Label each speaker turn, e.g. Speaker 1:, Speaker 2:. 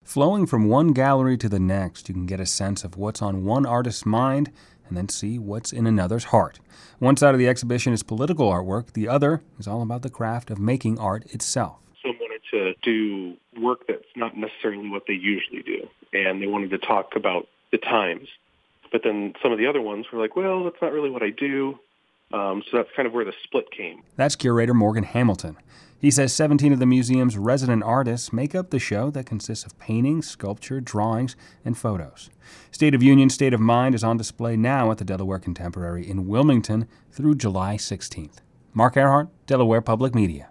Speaker 1: Flowing from one gallery to the next, you can get a sense of what's on one artist's mind and then see what's in another's heart. One side of the exhibition is political artwork. The other is all about the craft of making art itself.
Speaker 2: Some wanted to do work that's not necessarily what they usually do, and they wanted to talk about the times. But then some of the other ones were like, well, that's not really what I do. So that's kind of where the split came.
Speaker 1: That's curator Morgan Hamilton. He says 17 of the museum's resident artists make up the show that consists of paintings, sculpture, drawings, and photos. State of Union, State of Mind is on display now at the Delaware Contemporary in Wilmington through July 16th. Mark Earhart, Delaware Public Media.